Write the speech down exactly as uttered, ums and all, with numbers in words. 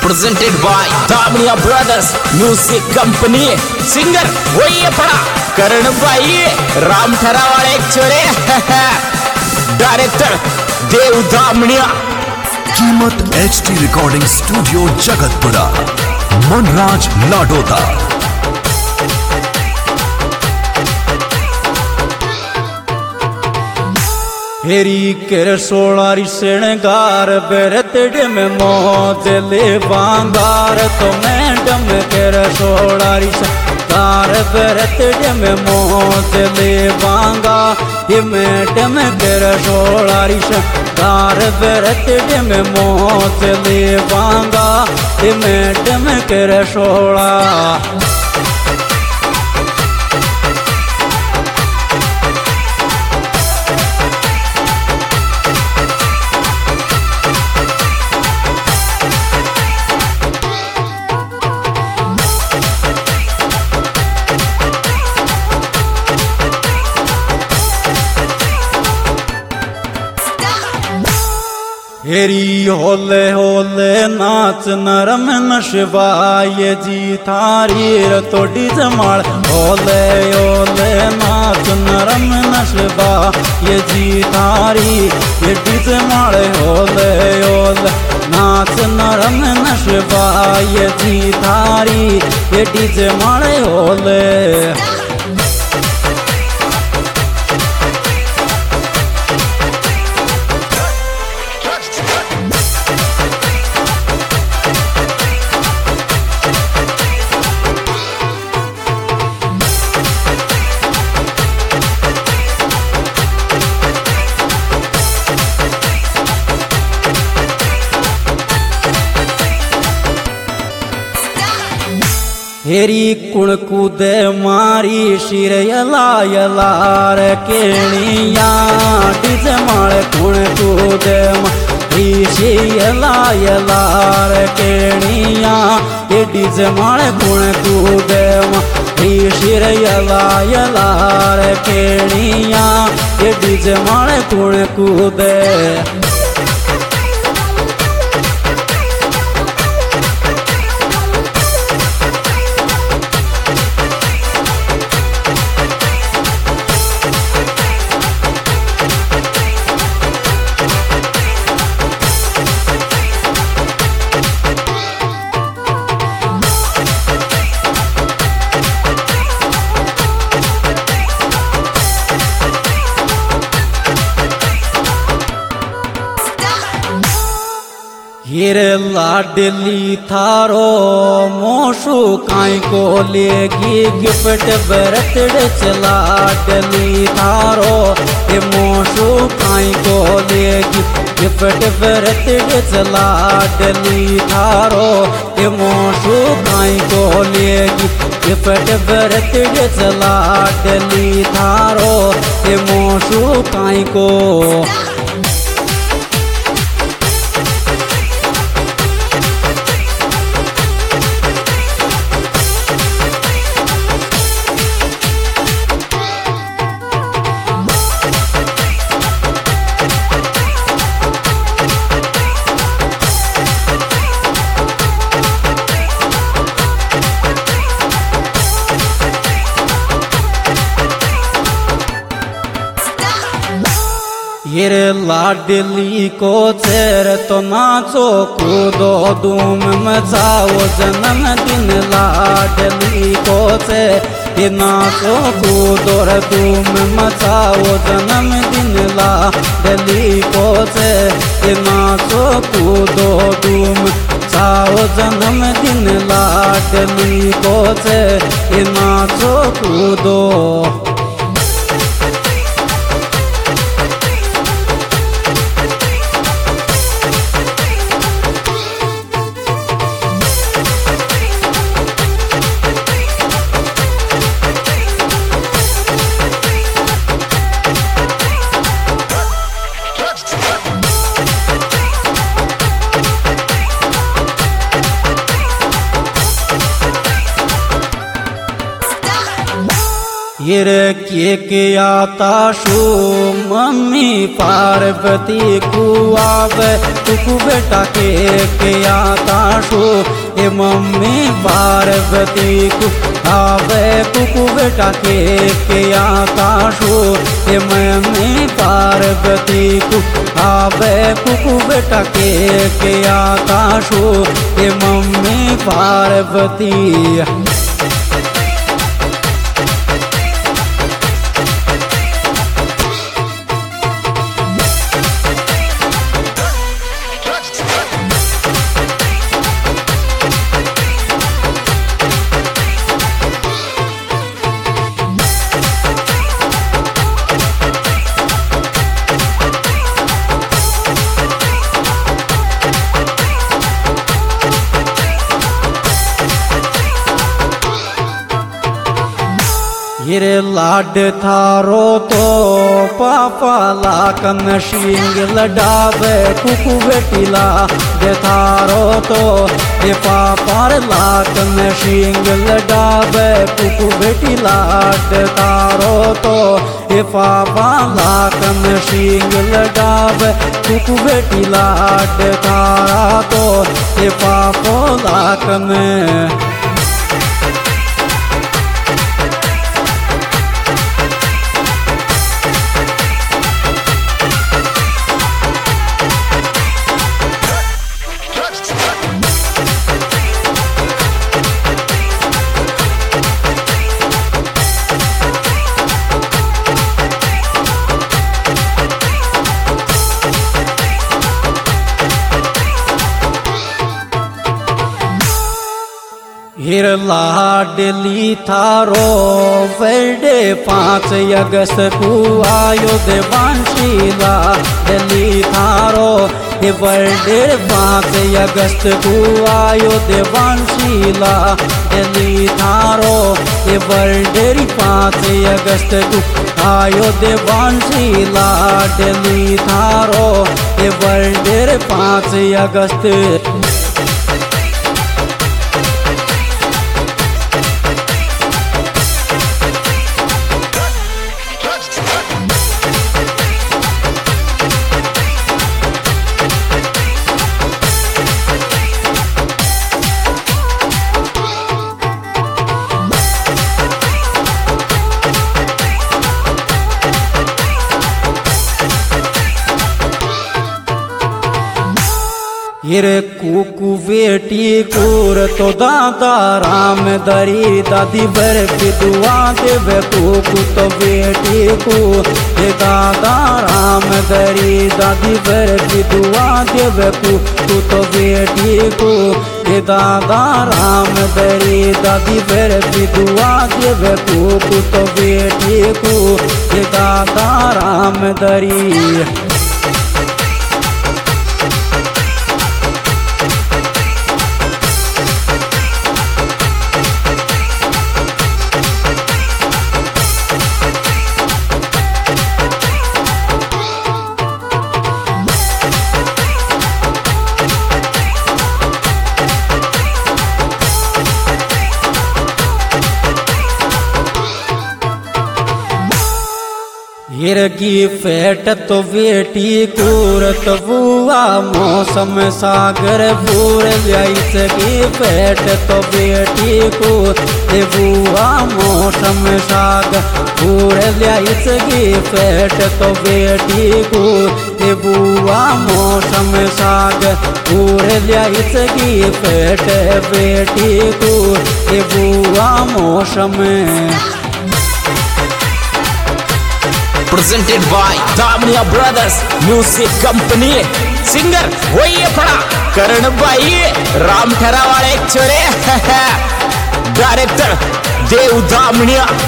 presented by Damniya Brothers Music Company. Singer वही है पड़ा करण भाई, राम ठरावाले एक छोरे, डायरेक्टर देव दामनिया। कीमत H D recording studio Jagatpura, Manraj Ladota. हेरी कर सोलारी शृंगार बेरतड में मौज ले बांगार, तो मैडम कर सोलारी शृंगार बेरतड में मौज ले बांगा। ये मैडम कर सोलारी शृंगार बेरतड में मौज ले बांगा। ये मैडम कर सोला हेरी होले होले नाच नरम नशवाए जी थारी तोड़ी जमाल। होले होले नाच नरम नशवा ये जी थारी ये डिजमाल। होले होले नाच नरम नशवा ये जी थारी ये डिजमाल। होले हेरी कुण कूदे मारी शिर यला यलार केणिया डिजमाल। कुण कूदे मारी शिर यला यलार केणिया ये डिजमाल। कुण कूदे मारी शिर यला यलार केणिया ये डिजमाल। कुण कूदे हिरे लाडली थारो मोशु काई को लेगी गिफ्ट बरतड़े चला डली थारो। ये मोशु काई को लेगी गिफ्ट बरतड़े चला डली थारो। ये मोशु काई को लेगी गिफ्ट बरतड़े चला डली थारो। ये मोशु काई को हिरे लाडली को चेर तो नाचो कूदो धूम मचाओ जन्मदिन लाडली को चेर। ये नाचो कूदो धूम मचाओ जन्मदिन लाडली को चेर। ये नाचो कूदो धूम मचाओ जन्मदिन लाडली को चेर। ये नाचो कूदो हिर के के आता शो मम्मी पार्वती कुआवे तुकु बेटा के के आता शो ए मम्मी पार्वती कु आवे कुकु बेटा के के आता शो ए मम्मी पार्वती कु आवे कुकु बेटा के के आता शो ए मम्मी पार्वती। हिरे लाड थारो तो पापा लाकन शिंग लडावे कुकु बेटीला दे थारो तो ये पापार लाकन शिंग लडावे कुकु बेटीला दे थारो तो ये पापा लाकन शिंग लडावे कुकु बेटीला दे थारा तो ये पापो लाकन। हिर लाडली थारो वर्डे पाँच अगस्त को आयो देवांशीला दिल्ली थारो ये वर्डे पाँच अगस्त को आयो देवांशीला दिल्ली थारो ये वर्डे पाँच अगस्त को आयो देवांशीला दिल्ली थारो ये वर्डे पाँच अगस्त। हिर कुकु बेटी कोर तो दादा राम दरी दादी बर विदुआ देवे कुकु तो बेटी को हे दादा राम दरी दादी बर विदुआ देवे कुकु तो बेटी को हे दादा राम दरी दादी बर विदुआ देवे कुकु तो बेटी को हे दादा राम दरी। हिर की फेट तो बेटी कूरत बुआ मौसम सागर पूर जाइस की फेट तो बेटी को बुआ मौसम सागर पूर जाइस की फेट तो बेटी को बुआ मौसम सागर पूर जाइस की फेट बेटी को बुआ मौसम। Presented by Damnia Brothers Music Company. Singer वही पड़ा करण भाई राम ठरा वाले छोरे। डायरेक्टर देव दामनिया।